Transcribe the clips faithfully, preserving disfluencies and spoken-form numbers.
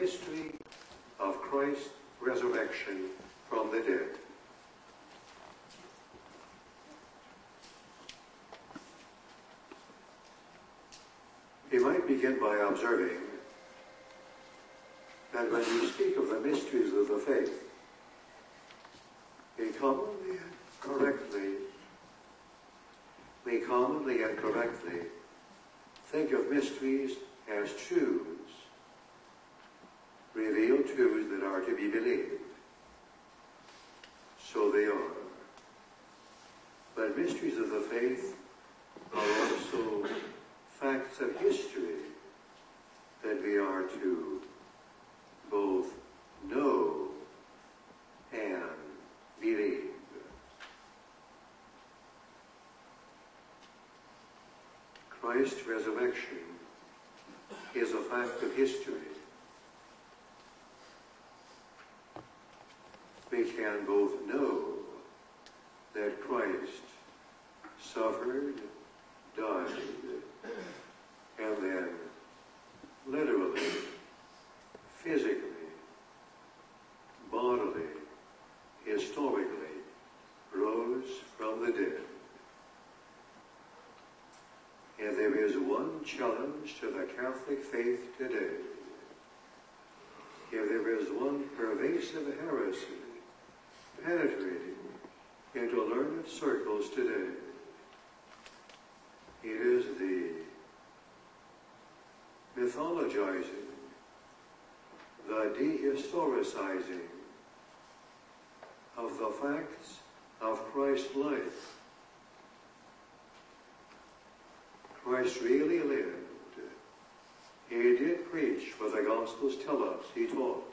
mystery of Christ's resurrection from the dead. We might begin by observing that when we speak of the mysteries of the faith, we commonly and correctly, we commonly and correctly think of mysteries as truths, revealed truths that are to be believed. So they are. But mysteries of the faith are also facts of history that we are to both know and believe. Christ's resurrection is a fact of history. We can both know that Christ suffered, died, and then literally, physically, bodily, historically, rose from the dead. And there is one challenge to the Catholic faith today. If there is one pervasive heresy penetrating into learned circles today, it is the mythologizing, the dehistoricizing of the facts of Christ's life. Christ really lived. He did preach what the Gospels tell us he taught.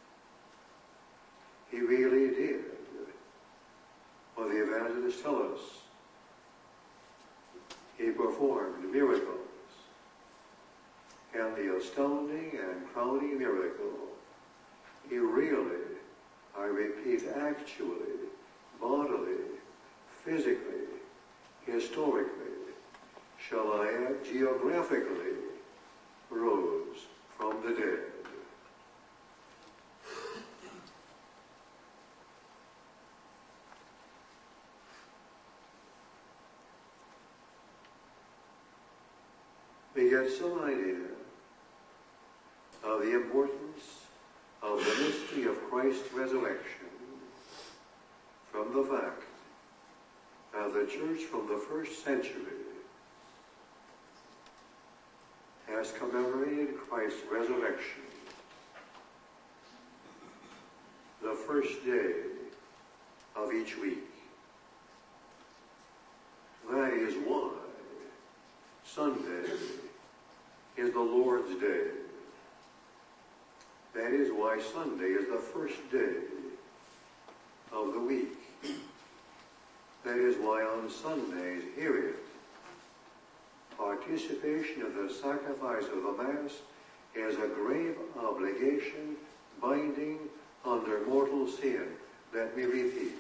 He really did what the evangelists tell us. He performed miracles. And the astounding and crowning miracle, he really, I repeat, actually, bodily, physically, historically, shall I add, geographically, rose from the dead. We get some idea of the importance of the mystery of Christ's resurrection from the fact that the Church from the first century has commemorated Christ's resurrection the first day of each week. That is why Sunday is the Lord's Day. That is why Sunday is the first day of the week. That is why on Sundays, hear it, participation of the sacrifice of the Mass is a grave obligation binding under mortal sin. Let me repeat.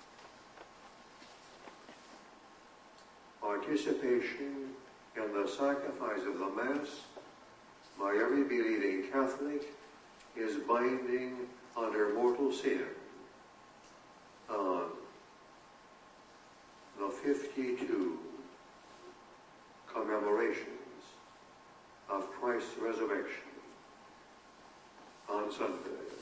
Participation in the sacrifice of the Mass by every believing Catholic is binding under mortal sin on the fifty-two commemorations of Christ's resurrection on Sunday.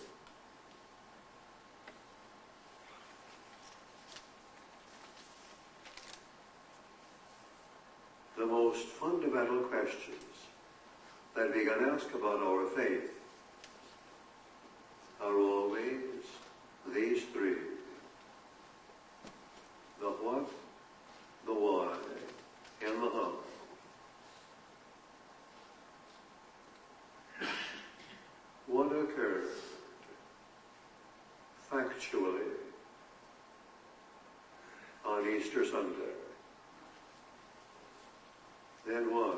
The most fundamental questions that we can ask about our faith are always these three: the what, the why, and the how. What occurred factually on Easter Sunday? Then why,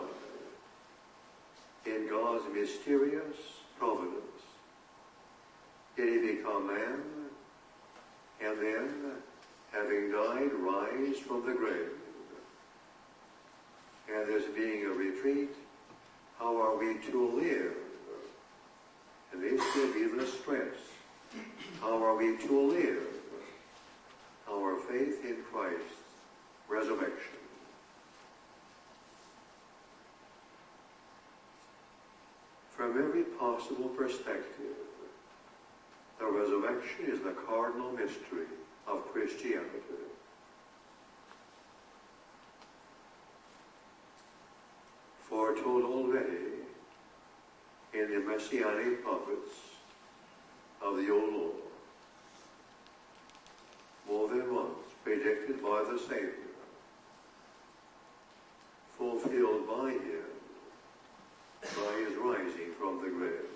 in God's mysterious providence, did he become man, and then, having died, rise from the grave? And this being a retreat, how are we to live And this will be the stress. How are we to live our faith in Christ's resurrection? From every possible perspective, the resurrection is the cardinal mystery of Christianity. Foretold already in the Messianic prophets of the Old Law, more than once predicted by the Savior, fulfilled by him, by his rising from the grave.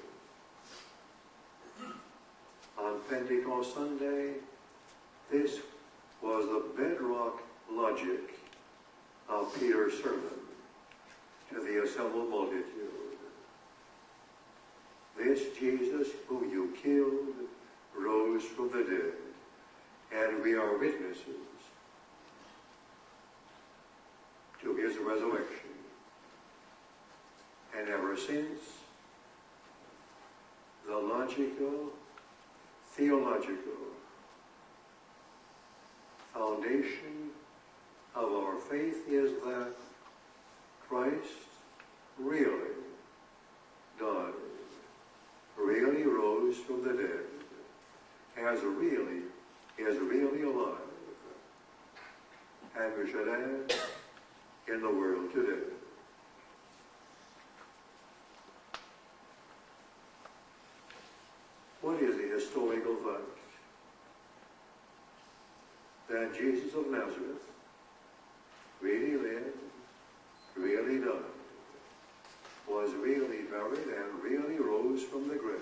On Pentecost Sunday, this was the bedrock logic of Peter's sermon to the assembled multitude. This Jesus whom you killed rose from the dead, and we are witnesses to his resurrection. And ever since, the logical, theological foundation of our faith is that Christ really died, really rose from the dead, as really, is really alive, and we should add, in the world today. What is the historical fact? That Jesus of Nazareth really lived, really died, was really buried, and really rose from the grave.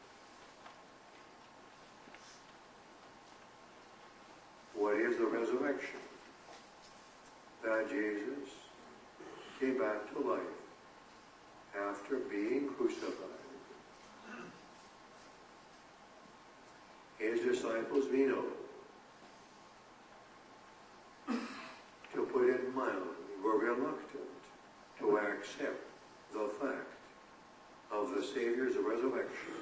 What is the resurrection? That Jesus came back to life after being crucified. His disciples, we know, to put it mildly, were reluctant to accept the fact of the Savior's resurrection.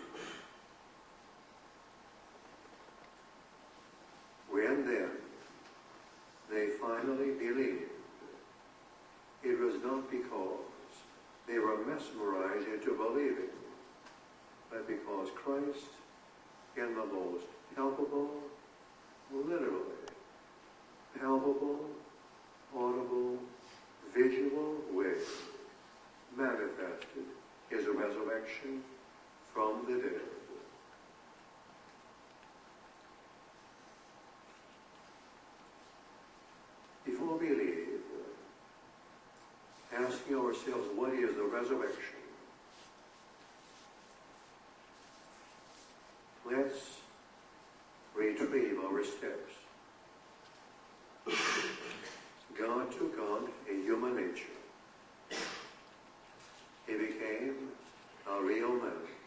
When then they finally believed, it was not because they were mesmerized into believing, but because Christ, in the most palpable, literally palpable, audible, visual way, manifested his resurrection from the dead. Before we leave, asking ourselves, what is the resurrection? Let's retrieve our steps. God took on a human nature. He became a real man.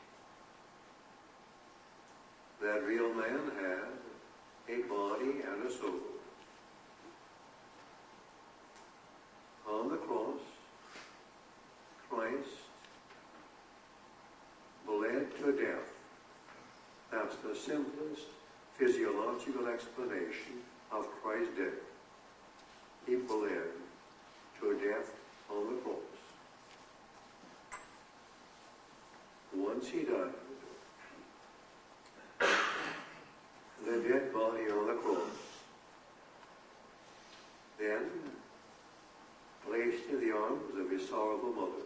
That real man had a body and a soul. On the cross, Christ bled to death. That's the simplest physiological explanation of Christ's death. He bled to death on the cross. Once he died, the dead body on the cross, then placed in the arms of his sorrowful mother.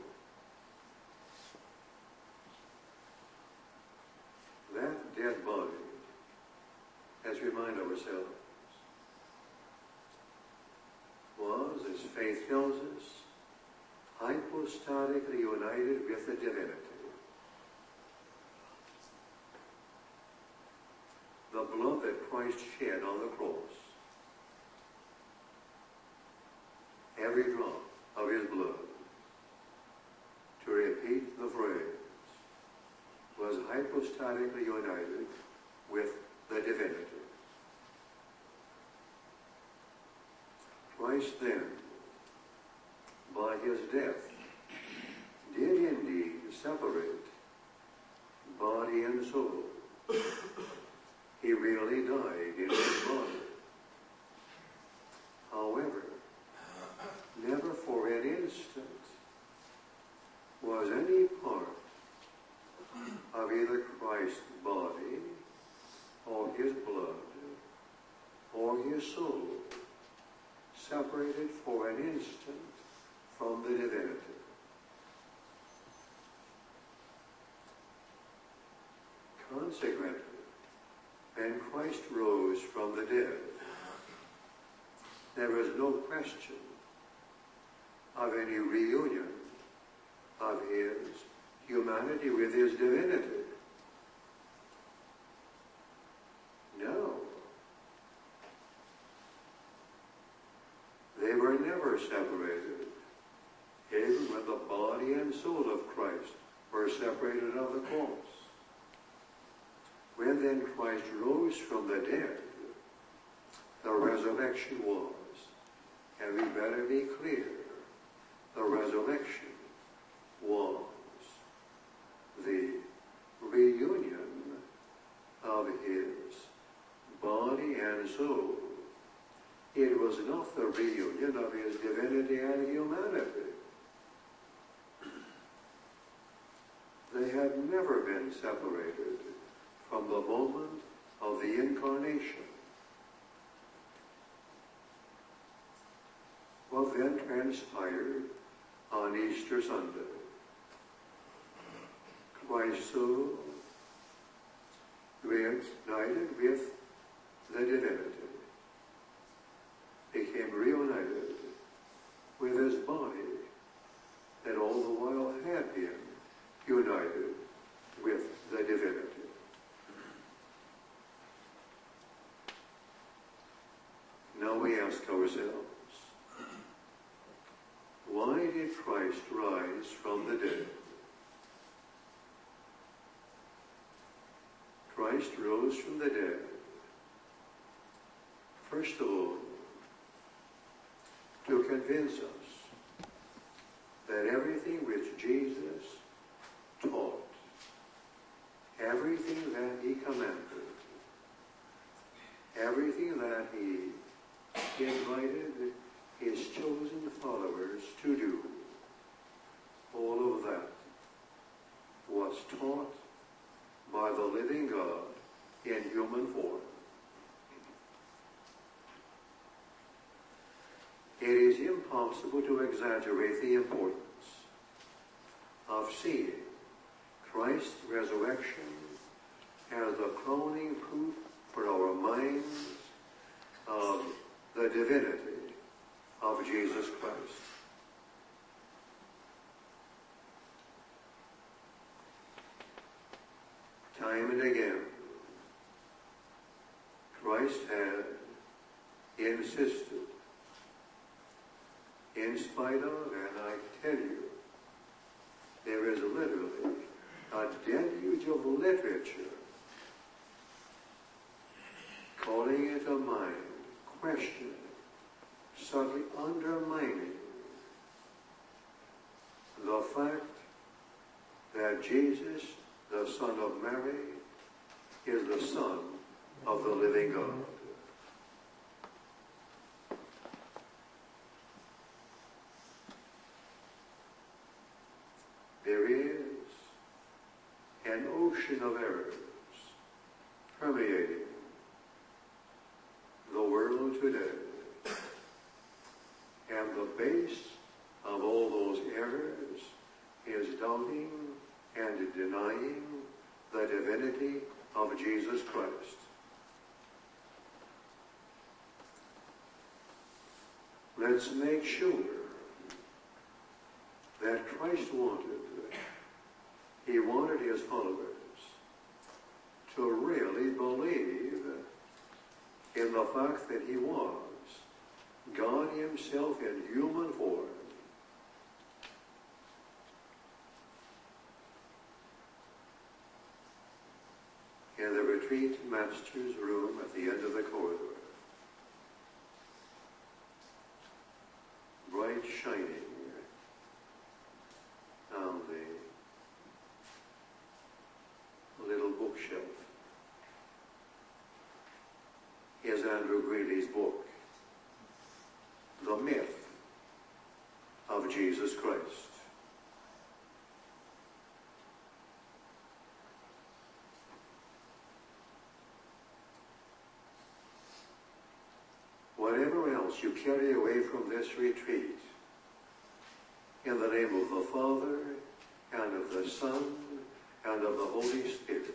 That dead body, as we remind ourselves, was, as faith tells us, hypostatically united with the divinity. The blood that Christ shed on the cross, every drop of his blood, to repeat the phrase, was hypostatically united with the divinity. Christ then, by his death, did indeed separate body body and soul. He really died in his body. However, never for an instant was any part of either Christ's body or his blood or his soul separated for an instant from the divinity. Consequently, when Christ rose from the dead, there was no question of any reunion of his humanity with his divinity. No. They were never separated, even when the body and soul of Christ were separated on the cross. When then Christ rose from the dead, the resurrection was, and we better be clear, the resurrection was the reunion of his body and soul. It was not the reunion of his divinity and humanity. They had never been separated from the moment of the incarnation. What then transpired on Easter Sunday? Christ's soul, reunited with the divinity, became reunited with his body that all the while had been united with the divinity. Now we ask ourselves, why did Christ rise from the dead? Christ rose from the dead, first of all, to convince us that everything which Jesus taught, everything that he commanded, everything that he invited his chosen followers to do, all of that was taught by the living God in human form. It is impossible to exaggerate the importance of seeing Christ's resurrection as the crowning proof for our minds of the divinity of Jesus Christ. Time and again, Christ had insisted, in spite of, and I tell you, there is literally a deluge of literature calling into mind, questioning, subtly undermining the fact that Jesus, the Son of Mary, is the Son of the living God. There is an ocean of errors permeating the world today. And the base of all those errors is doubting and denying the divinity of Jesus Christ. Let's make sure that Christ wanted, he wanted his followers to really believe in the fact that he was God himself in human form. In the retreat master's room at the end of the corridor, bright shining on the little is Andrew Greeley's book, The Myth of Jesus Christ. Whatever else you carry away from this retreat, in the name of the Father, and of the Son, and of the Holy Spirit,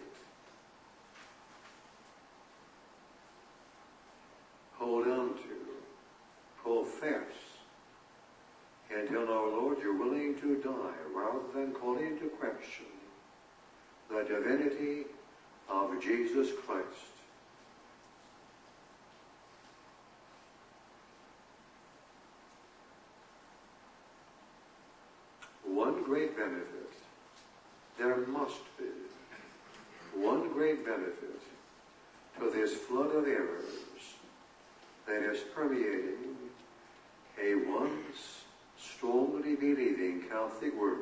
hold on to, profess, until our Lord you're willing to die rather than call into question the divinity of Jesus Christ. One great benefit, there must be, one great benefit to this flood of errors that is permeating a once strongly believing Catholic world.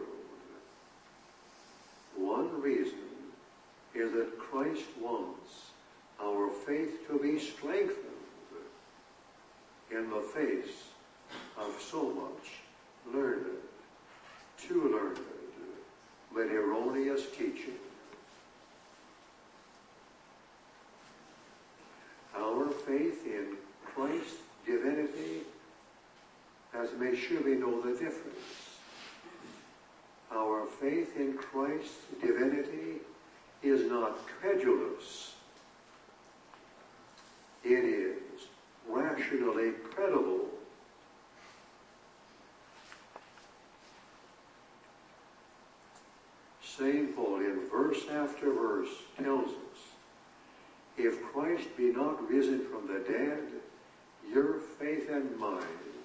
One reason is that Christ wants our faith to be strengthened in the face of so much learned, too learned, but erroneous teaching. Our faith in Christ's divinity, as may surely know the difference. Our faith in Christ's divinity is not credulous. It is rationally credible. Saint Paul, in verse after verse, tells us, if Christ be not risen from the dead, your faith and mine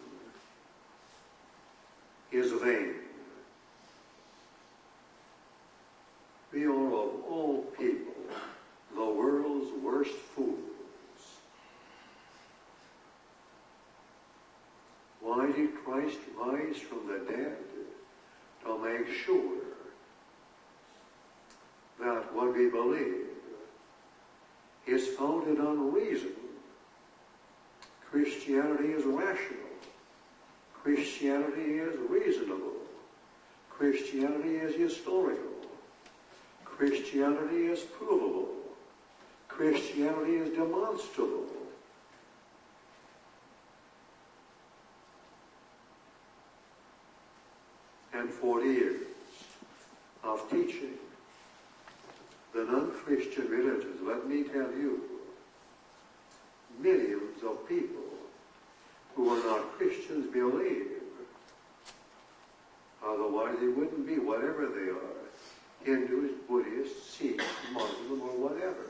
is vain. We are of all people the world's worst fools. Why did Christ rise from the dead? To make sure that what we believe is founded on reason. Christianity is rational. Christianity is reasonable. Christianity is historical. Christianity is provable. Christianity is demonstrable. And forty years of teaching the non-Christian religions, let me tell you, millions of people who are not Christians believe. Otherwise they wouldn't be whatever they are, Hindus, Buddhists, Sikhs, Muslim, or whatever.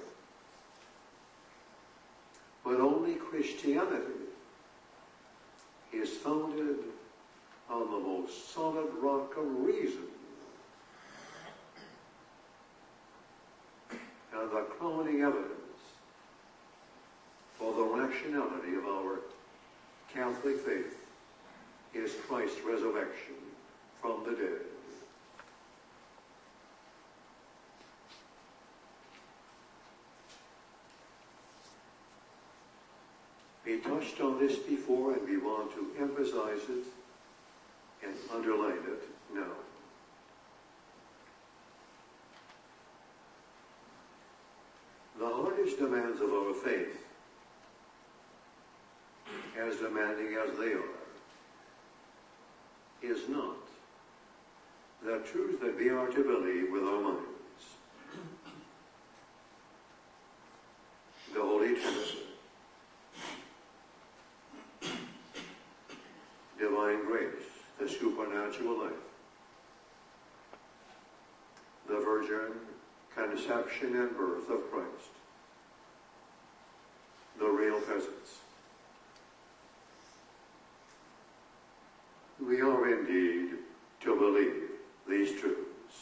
But only Christianity is founded on the most solid rock of reason. And the crowning evidence for the rationality of our Catholic faith is Christ's resurrection from the dead. We touched on this before, and we want to emphasize it and underline it now. The hardest demands of our faith, as demanding as they are, is not the truth that we are to believe with our minds. The Holy Trinity, divine grace, the supernatural life, the virgin conception and birth of Christ, the real presence. We are indeed to believe these truths.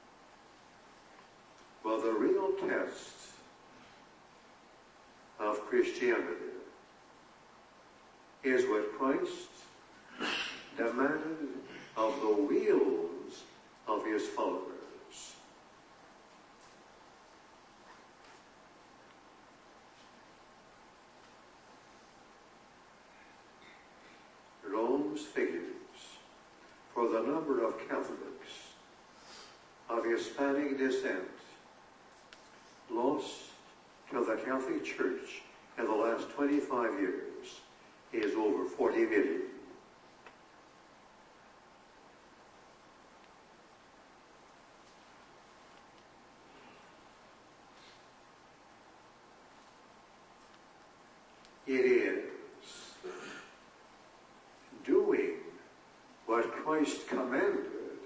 But the real test of Christianity is what Christ demanded of the wills of his followers. census figures for the number of Catholics of Hispanic descent lost to the Catholic Church in the last twenty-five years is over forty million. It is doing what Christ commanded,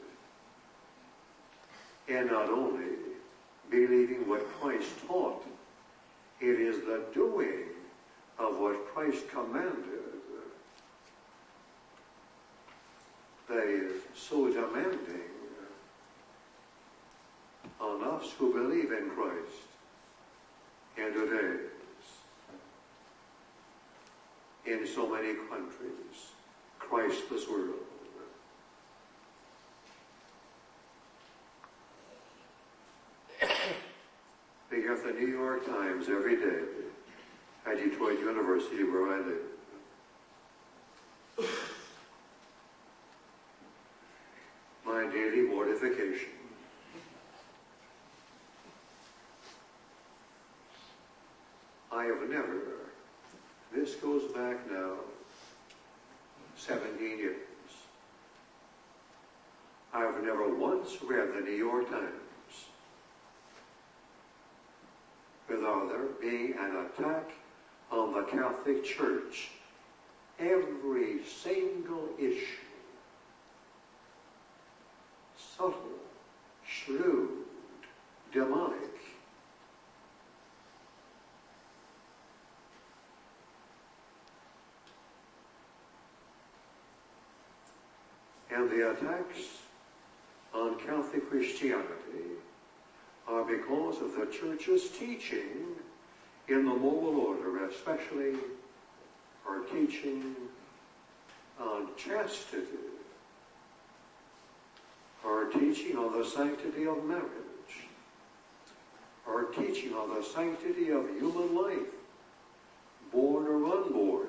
and not only believing what Christ taught. It is the doing of what Christ commanded that is so demanding on us who believe in Christ in today's, in so many countries, Christless world. We get the New York Times every day at Detroit University, where I live. My daily mortification. I have never, this goes back now seventeen years, I have never once read the New York Times without there being an attack on the Catholic Church. Every single issue, subtle, shrewd, demonic, and the attacks on Catholic Christianity are because of the Church's teaching in the moral order, especially our teaching on chastity, our teaching on the sanctity of marriage, our teaching on the sanctity of human life, born or unborn.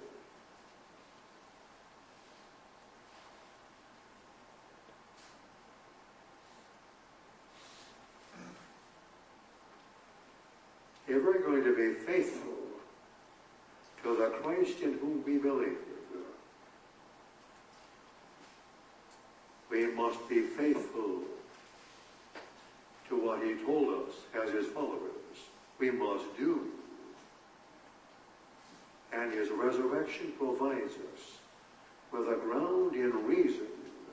If we're going to be faithful to the Christ in whom we believe, we must be faithful to what he told us as his followers. We must do. And his resurrection provides us with a ground in reason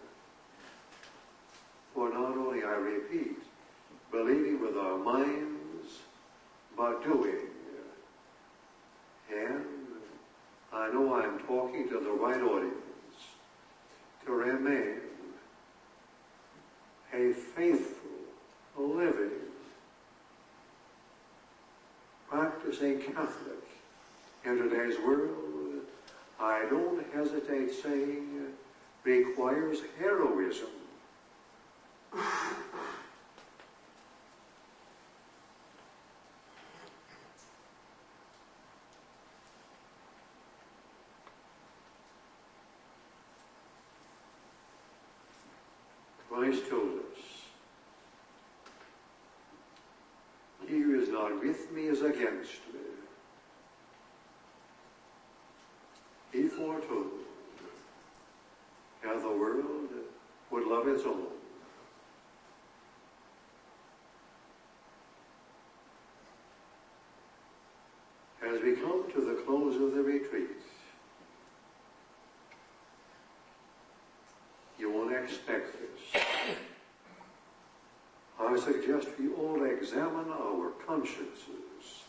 for not only, I repeat, believing with our minds, but doing. And I know I'm talking to the right audience. To remain a faithful, living, practicing Catholic in today's world, I don't hesitate saying, requires heroism. Christ told us, he who is not with me is against me. He foretold how the world would love its own. As we come to the close of the retreat, you won't expect this. I suggest we all examine our consciences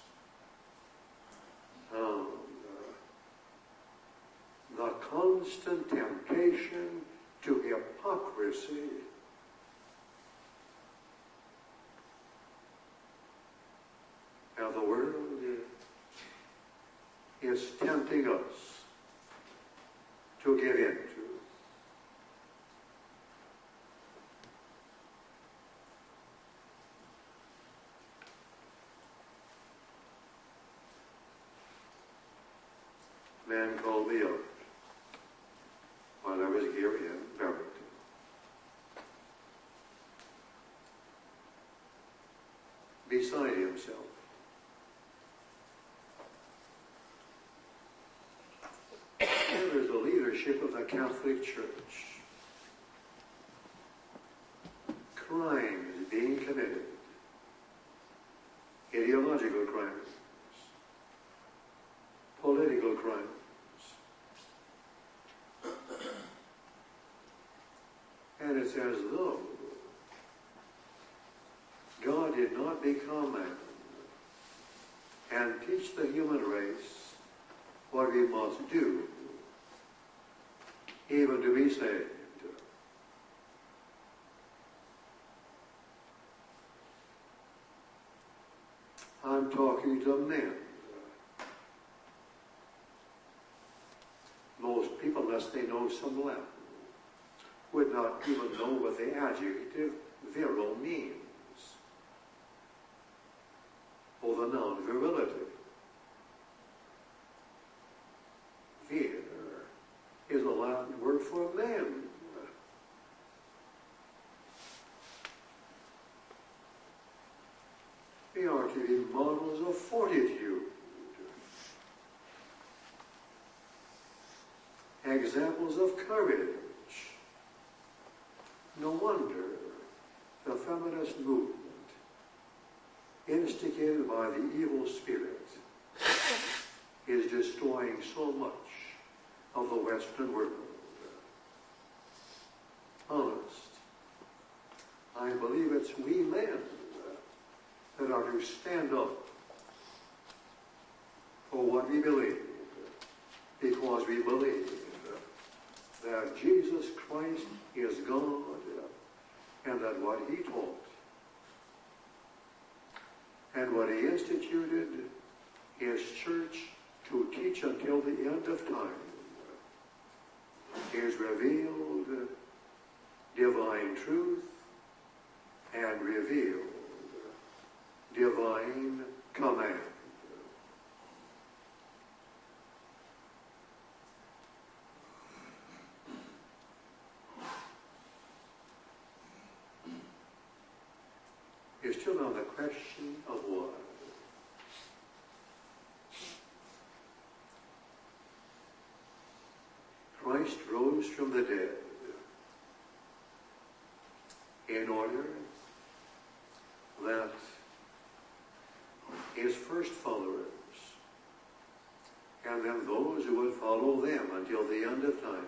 and uh, the constant temptation to hypocrisy and the world is tempting us to give in to. Man called me up beside himself. And there's the leadership of the Catholic Church. Crimes being committed. Ideological crimes. Political crimes. And it's as though God did not become man and teach the human race what we must do, even to be saved. I'm talking to men. Most people, unless they know some Latin, would not even know what the adjective virile means, or the noun virility. Vir is a Latin word for man. We are to be models of fortitude, examples of courage. No wonder the feminist movement, instigated by the evil spirit, is destroying so much of the Western world. Honest, I believe it's we men that are to stand up for what we believe, because we believe that Jesus Christ is God, and that what he taught and what he instituted his church to teach until the end of time is revealed divine truth and revealed divine command. You're still on the question of what? Christ rose from the dead in order that his first followers, and then those who would follow them until the end of time,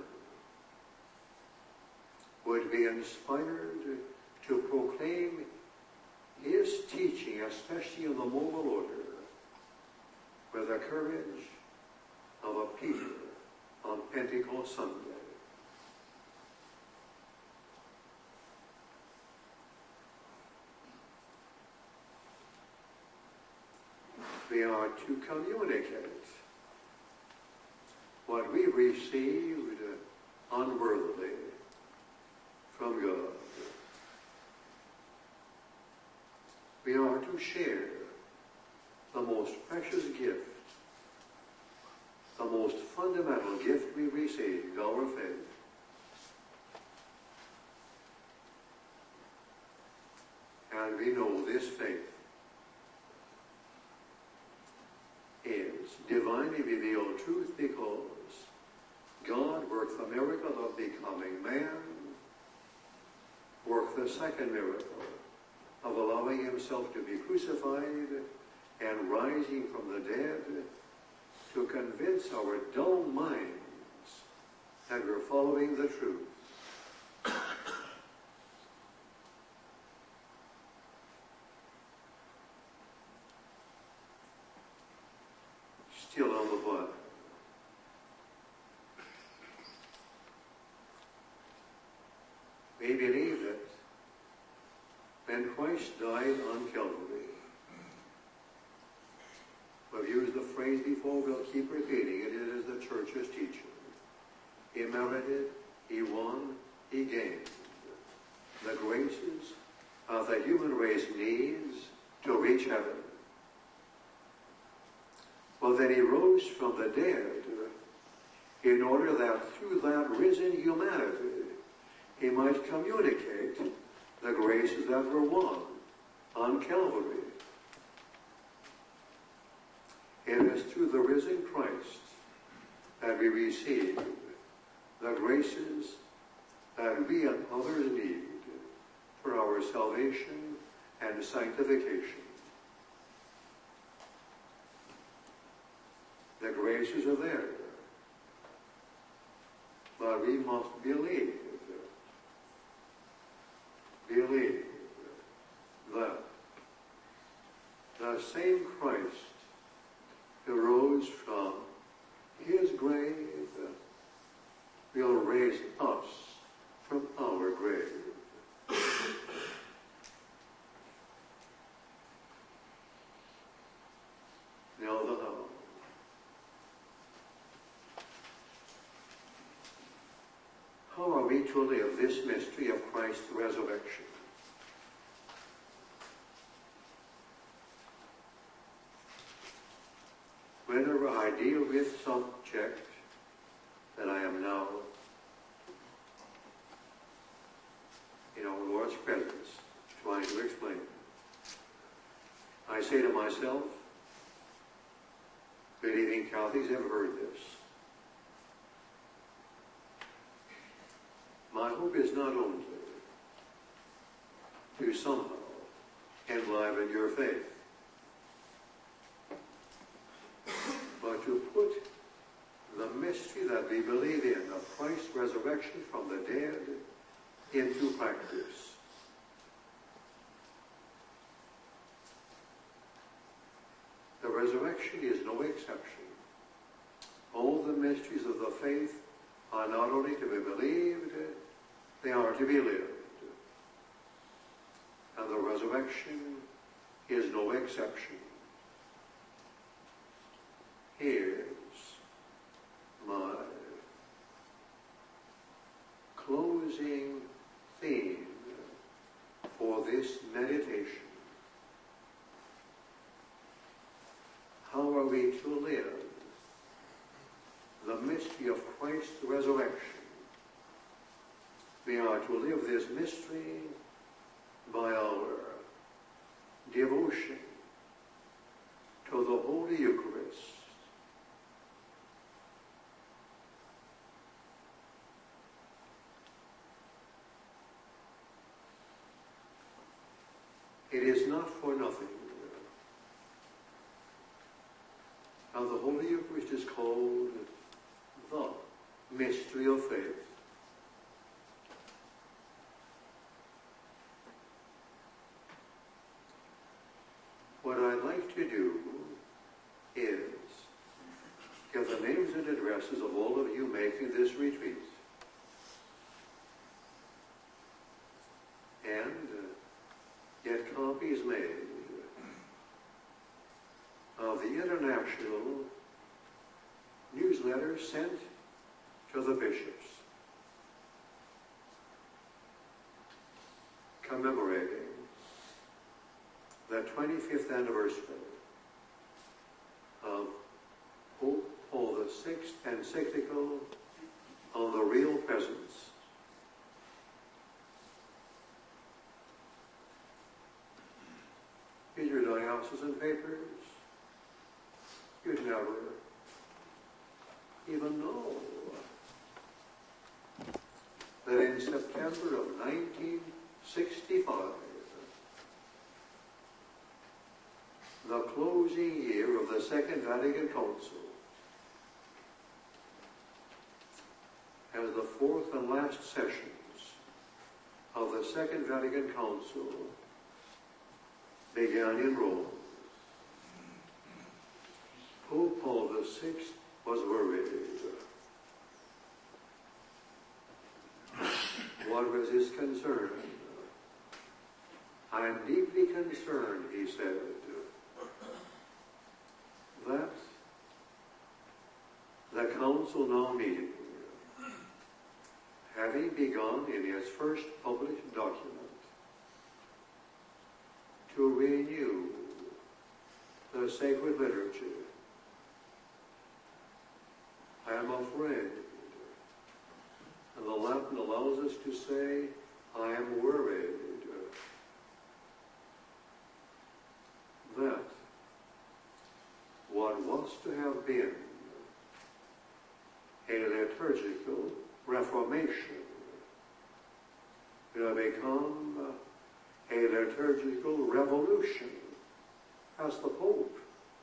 would be inspired to proclaim his teaching, especially in the moral order, with the courage of a Peter on Pentecost Sunday. We are to communicate what we received unworthily from God. We are to share the most precious gift, the most fundamental gift we received, our faith. And we know this faith is divinely revealed truth because God worked the miracle of becoming man, worked the second miracle of allowing himself to be crucified and rising from the dead to convince our dull minds that we're following the truth. Still on the blood. We believe that when Christ died on Calvary, we've used the phrase before, we'll keep repeating it, it is the church's teaching. He merited, he won, he gained the graces of the human race needs to reach heaven. Well, then he rose from the dead in order that through that risen humanity he might communicate the graces that were won on Calvary It is through the risen Christ that we receive the graces that we and others need for our salvation and sanctification. The graces are there, but we must believe, believe that the same Christ who rose from his grave will raise us from our grave. Now the how. How are we to live this mystery of Christ's resurrection? Whenever I deal with subject that I am now, in our Lord's presence, trying to explain, I say to myself, believing Catholics have heard this. My hope is not only to somehow enliven your faith, but to put the mystery that we believe in, of Christ's resurrection from the dead, into practice. The resurrection is no exception. All the mysteries of the faith are not only to be believed, they are to be lived. And the resurrection is no exception. Here's my closing theme for this meditation. How are we to live the mystery of Christ's resurrection? We are to live this mystery by our devotion to the Holy Eucharist. It is not for nothing. Now the Holy Eucharist is called the mystery of faith. What I'd like to do is get the names and addresses of all of you making this retreat. And uh, get copies made of the international newsletter sent to the bishops commemorating the twenty-fifth anniversary of Pope Paul the Sixth encyclical on the Real Presence. In your diocesan papers, you'd never even know that in September of nineteen sixty-five, the closing year of the Second Vatican Council, as the fourth and last sessions of the Second Vatican Council began in Rome, Pope Paul the Sixth was worried. What was his concern? I am deeply concerned, he said, that the council now meeting, having begun in its first published document to renew the sacred liturgy, I am afraid, and the Latin allows us to say, I am worried that what was liturgical reformation. It will become a liturgical revolution, as the Pope,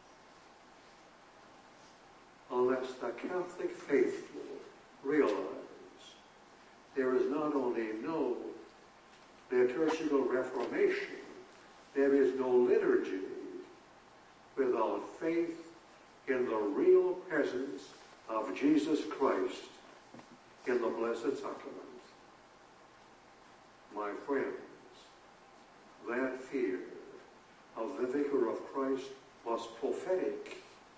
unless the Catholic faithful realize there is not only no liturgical reformation, there is no liturgy without faith in the real presence of Jesus Christ in the Blessed Sacrament. My friends, that fear of the Vicar of Christ was prophetic.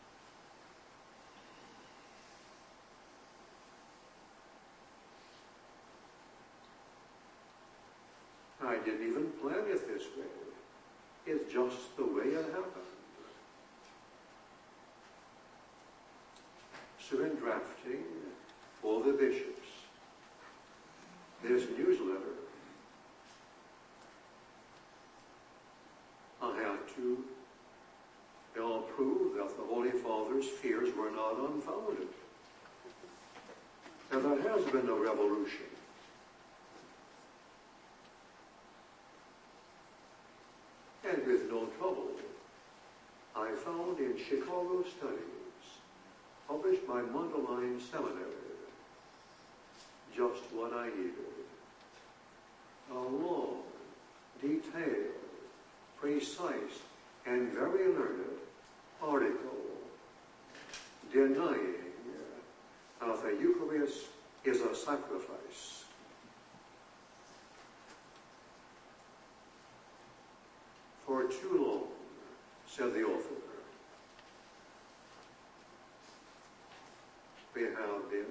I didn't even plan it this way. It's just the way it happened. So in drafting for the bishops this newsletter, I had to you know, prove that the Holy Father's fears were not unfounded. And there has been a revolution. And with no trouble, I found in Chicago Studies, published by Mundelein Seminary, just what I needed. A long, detailed, precise, and very learned article denying that the Eucharist is a sacrifice. For too long, said the author, we have been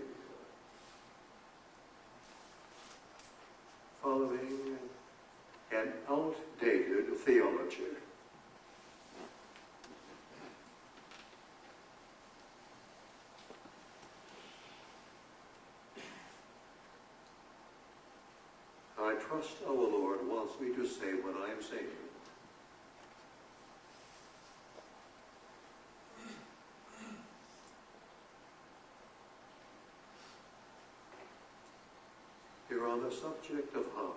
following an outdated theology. I trust our Lord wants me to say what I am saying. Here on the subject of how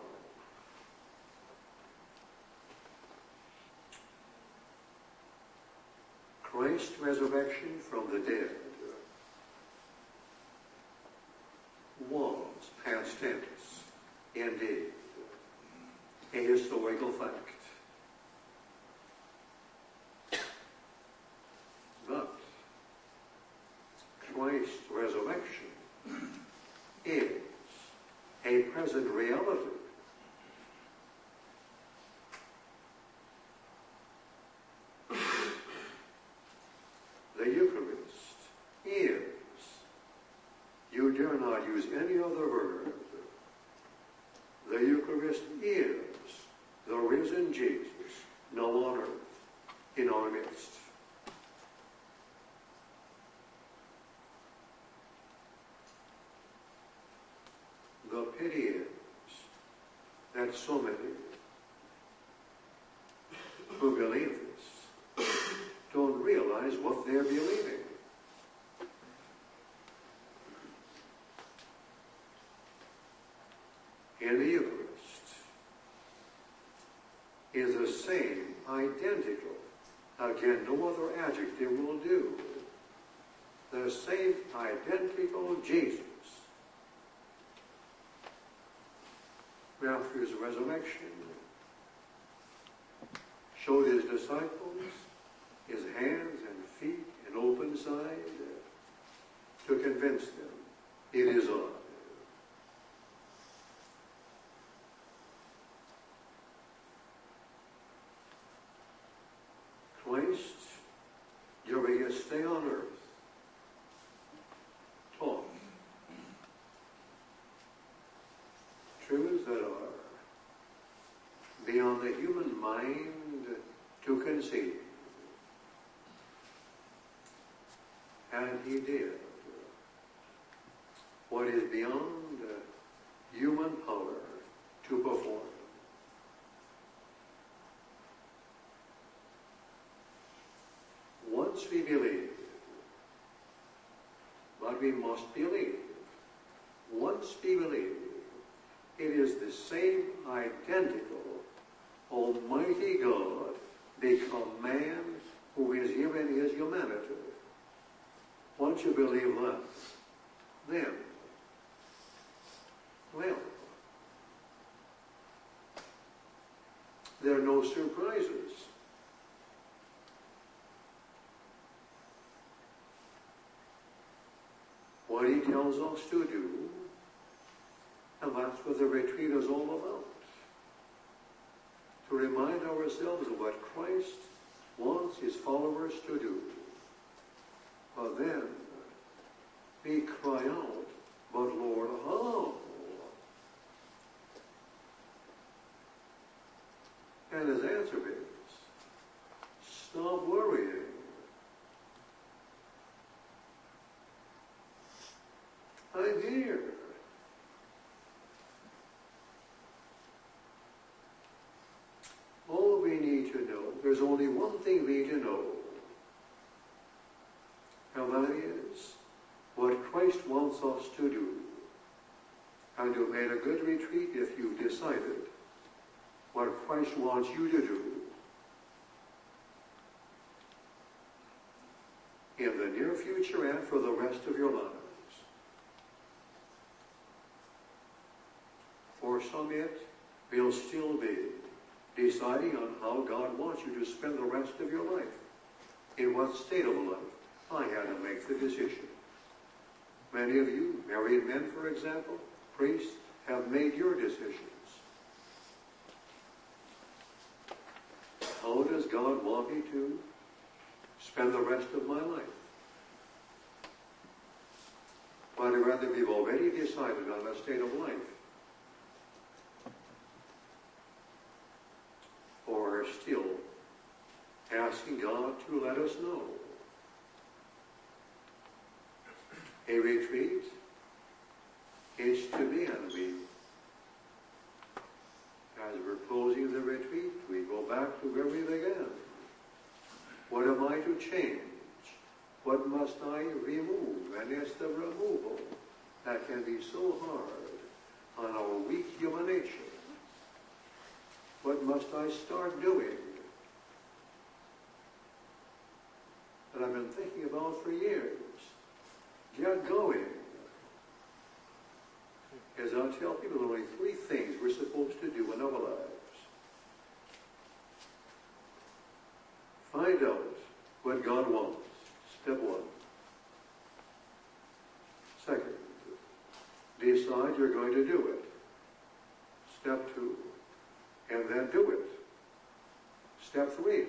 Christ's resurrection from the dead was, past tense, indeed, a historical fact. But Christ's resurrection is a present reality. The Eucharist is, you dare not use any other word, the Eucharist is the risen Jesus, now on earth, in our midst. The pity is that so many who believe this don't realize what they're believing. In the Eucharist is the same, identical, again, no other adjective will do, the same identical Jesus. After his resurrection, showed his disciples his hands and feet and open side to convince them it is I. Christ, during his stay on earth, taught truths that are beyond the human mind to conceive. And he did what is beyond human power to perform. Once we believe, but we must believe once be believed, it is the same identical Almighty God become man who is given his humanity. Once you believe that, then, well, there are no surprises. What he tells us to do, and that's what the retreat is all about. To remind ourselves of what Christ wants his followers to do. But then, we cry out, but Lord, how? And his answer is, stop worrying. I'm here. All we need to know, there's only one thing we need to know, and that is what Christ wants us to do. And you've made a good retreat if you've decided what Christ wants you to do in the near future and for the rest of your lives. For some it will still be deciding on how God wants you to spend the rest of your life. In what state of life? I had to make the decision. Many of you, married men, for example, priests, have made your decisions. How does God want me to spend the rest of my life? But I'd rather we've already decided on a state of life, or still asking God to let us know. A retreat is to be, and we, as we're closing the retreat, we go back to where we began. What am I to change? What must I remove? And it's the removal that can be so hard on our weak human nature. What must I start doing? That I've been thinking about for years. Get going. As I tell people, there are only three things we're supposed to do in our lives. Find out what God wants. Step one. Second, decide you're going to do it. Step two. And then do it. Step three.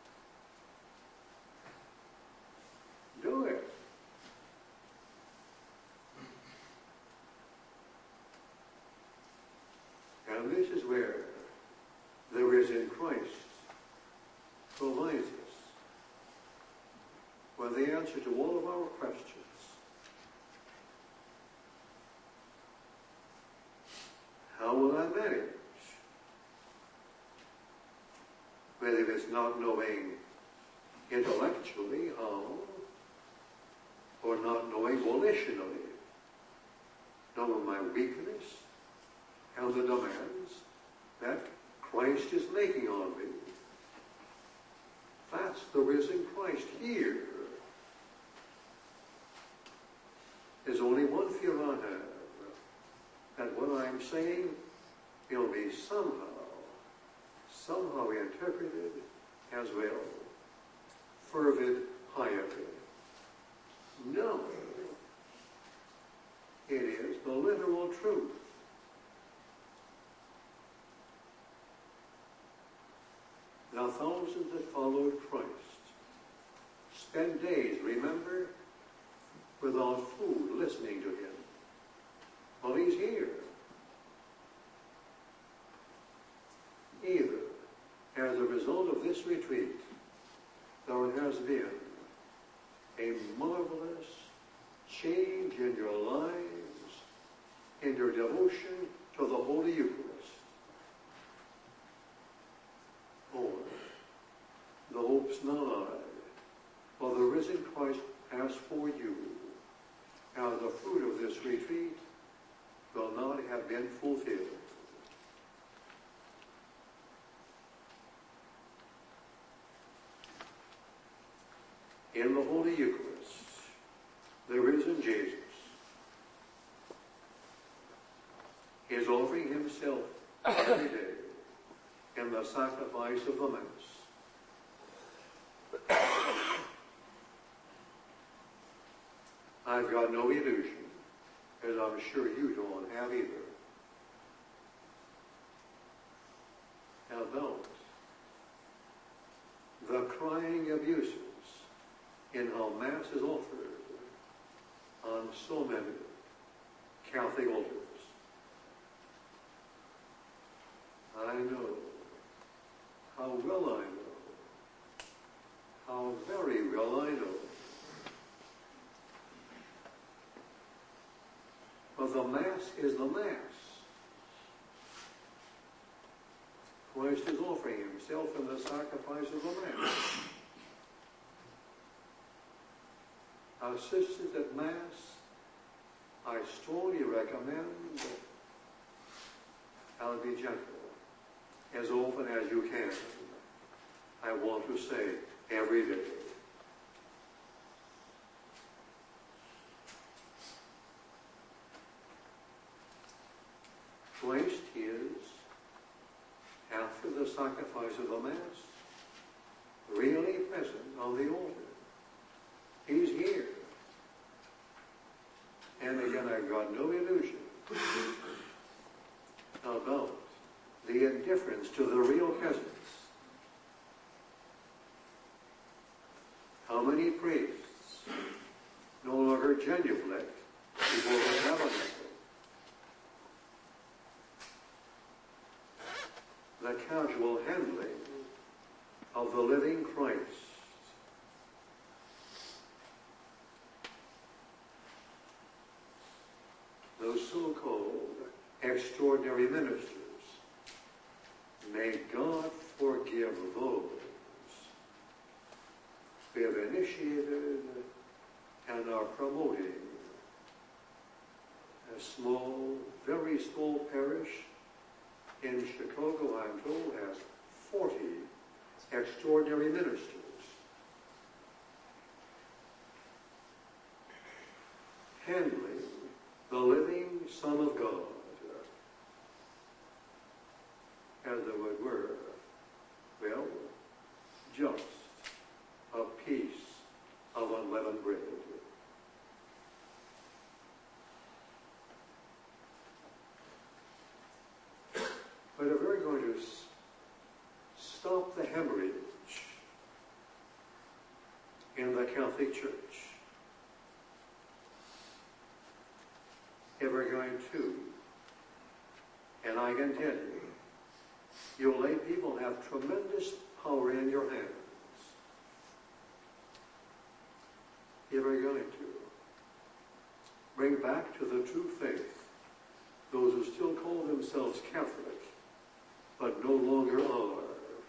Do it. And this is where there is in Christ provides us with the answer to all of our questions. How will I manage? Whether it's not knowing intellectually how, or not knowing volitionally, knowing my weakness and the demands that Christ is making on me. That's the risen Christ here. There's only one fear I have, that what I'm saying will be somehow, somehow interpreted as well, fervid piety. No. It is the literal truth. The thousands that followed Christ spent days, remember, without food, listening to him. Well, he's here. Either, as a result of this retreat, there has been a marvelous change in your lives, in your devotion to the Holy Eucharist. Or the hope's not I, for the risen Christ has for you, as the fruit of this retreat, will not have been fulfilled. In the Holy Eucharist, the risen Jesus is offering himself every day in the sacrifice of the Mass. I've got no illusion, as I'm sure you don't have either, about the crying abuses in how Mass is offered on so many Catholic altars. I know, how well I know, how very well I know. But the Mass is the Mass. Christ is offering himself in the sacrifice of the Mass. Assistants at Mass, I strongly recommend that I'll be gentle as often as you can. I want to say every day. Christ is, after the sacrifice of the Mass, really present on the altar. He's here. And again, I've got no illusion about the indifference to the real presence. How many priests no longer genuflect before the tabernacle? The casual handling of the living Christ. Those so-called extraordinary ministers, may God forgive those who have initiated and are promoting a small, very small parish in Chicago, I'm told, has forty extraordinary ministers. Handling the living Son of God as though it were, well, just a piece of unleavened bread. But if we're going to s- stop the hemorrhage in the Catholic Church, if we're going to, and I can tell you, you lay people have tremendous power in your hands. If we're going to bring back to the true faith those who still call themselves Catholic, but no longer are.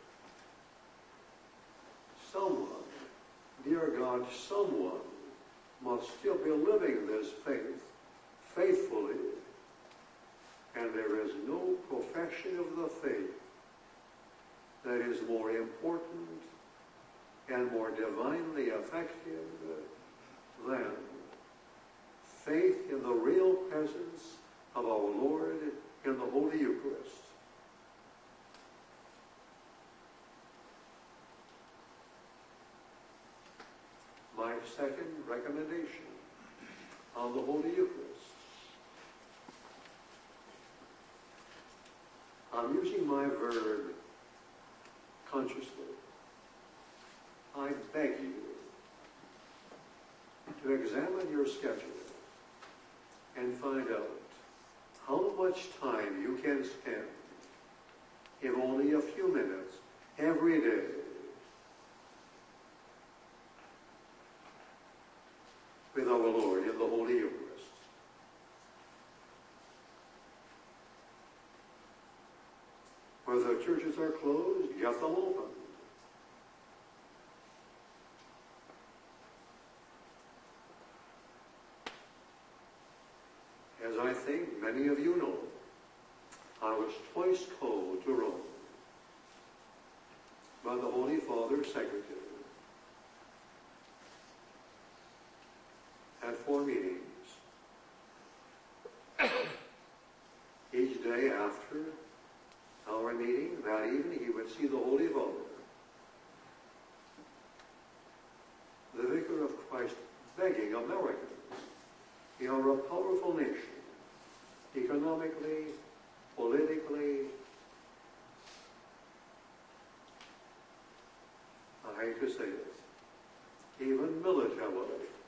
Someone, dear God, someone must still be living this faith faithfully, and there is no profession of the faith that is more important and more divinely effective than faith in the real presence of our Lord in the Holy Eucharist. My second recommendation on the Holy Eucharist. I'm using my verb consciously. I beg you to examine your schedule and find out how much time you can spend, if only a few minutes, every day, with our Lord in the Holy Eucharist. Where the churches are closed, get them open. As As I think many of you know, I was twice called to Rome by the Holy Father's Secretary at four meetings. Each day after our meeting, that evening, he would see the Holy Father, the Vicar of Christ, begging Americans. We are a powerful nation, economically, politically. I hate to say it, even militarily.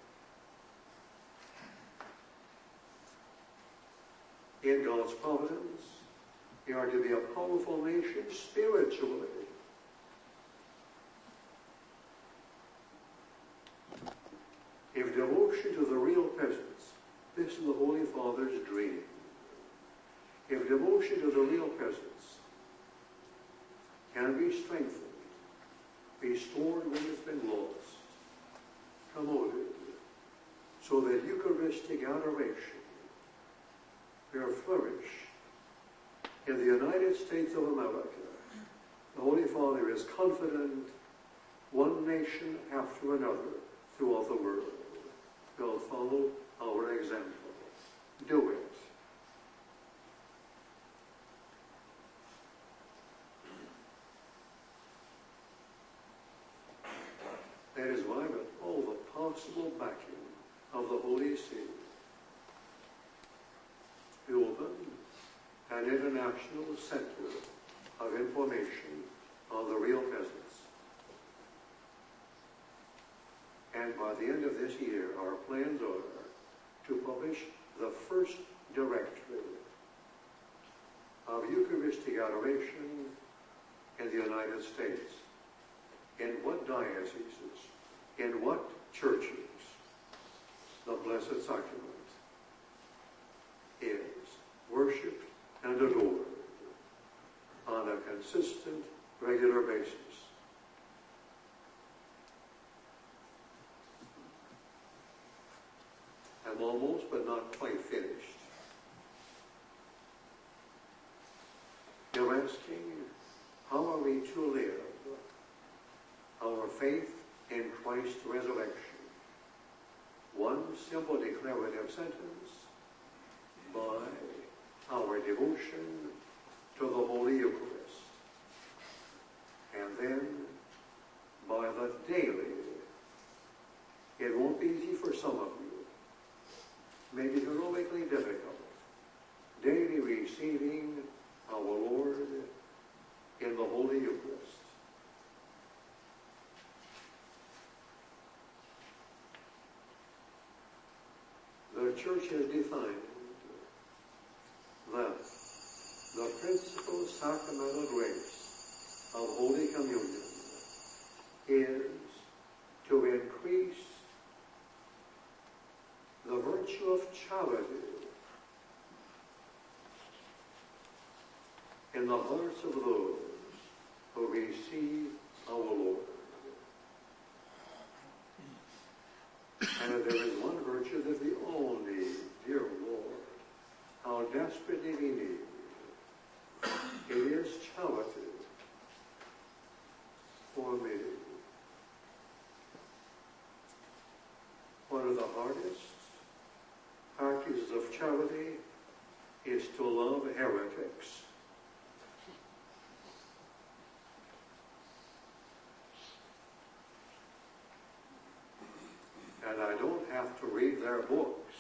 In God's providence, we are to be a powerful nation spiritually. If devotion to the real presence, this is the Holy Father's dream. If devotion to the real presence can be strengthened, restored when it's been lost, promoted, so that Eucharistic adoration will flourish in the United States of America, the Holy Father is confident one nation after another throughout the world will follow our example. Do it. That is why, with all the possible backing of the Holy See, we opened an international center of information on the real presence. And by the end of this year, our plans are to publish the first directory of Eucharistic adoration in the United States. In what dioceses, in what churches, the Blessed Sacrament is worshipped and adored on a consistent, regular basis. I'm almost, but not quite finished. You're asking, how are we to live our faith in Christ's resurrection? One simple declarative sentence: by our devotion to the Holy Eucharist. And then by the daily, it won't be easy for some of you, maybe heroically difficult, daily receiving our Lord in the Holy Eucharist. The Church has defined that the principal sacramental grace of Holy Communion is to increase the virtue of charity in the hearts of those who receive our Lord. And if there is one virtue that we all need, dear Lord, how desperately we need, it is charity for me. One of the hardest practices of charity is to love heretics. And I don't have to read their books.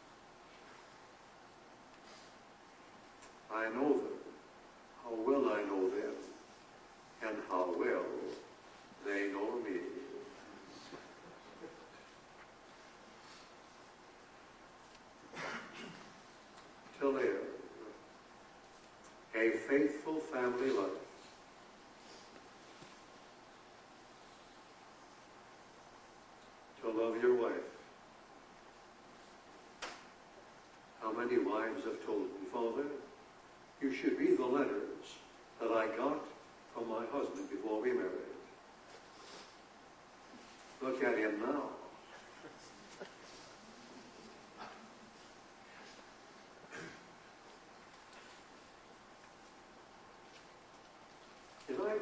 I know them. How well I know them, and how well they know me. To live a faithful family life, to love your wife. How many wives have told me, Father, you should read the letters that I got from my husband before we married. Look at him now.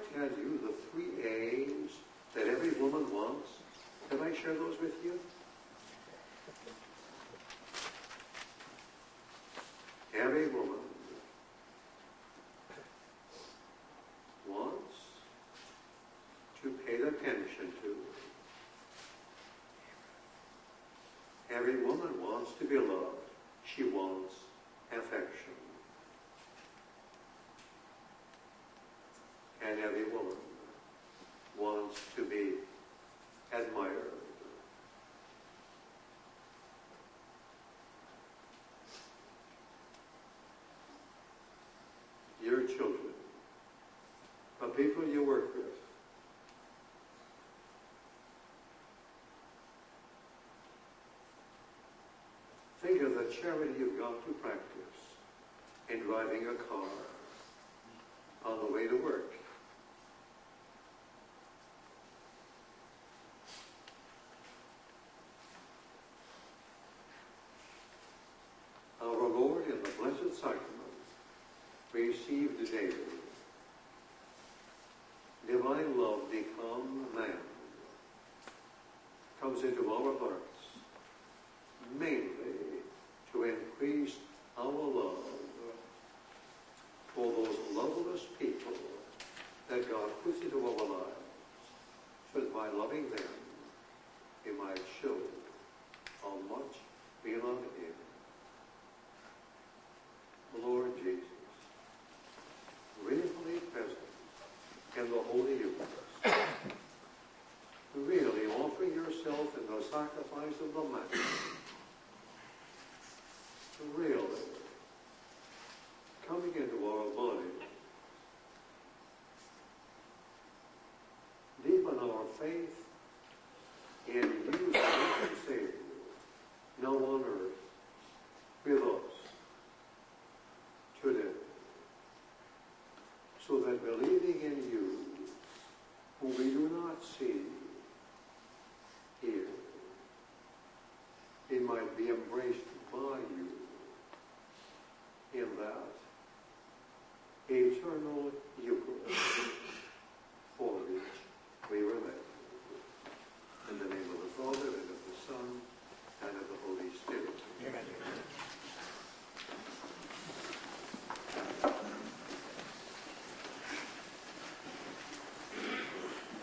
tell you the three A's that every woman wants? Can I share those with you? Every woman wants to pay attention to. Every woman wants to be loved. She wants affection. And every woman wants to be admired. Your children, the people you work with, think of the charity you've got to practice in driving a car on the way to work. Our Lord in the Blessed Sacrament received daily. Divine love become man, comes into our hearts, mainly to increase our love for those loveless people that God puts into our lives, so that by loving them, He might show how much we love Him. Lord Jesus, really present in the Holy Eucharist, really offer yourself in the sacrifice of the Mass, really coming into our body, deepen our faith in you, the risen Savior, now on earth, with us, today, so that believing in you, whom we do not see,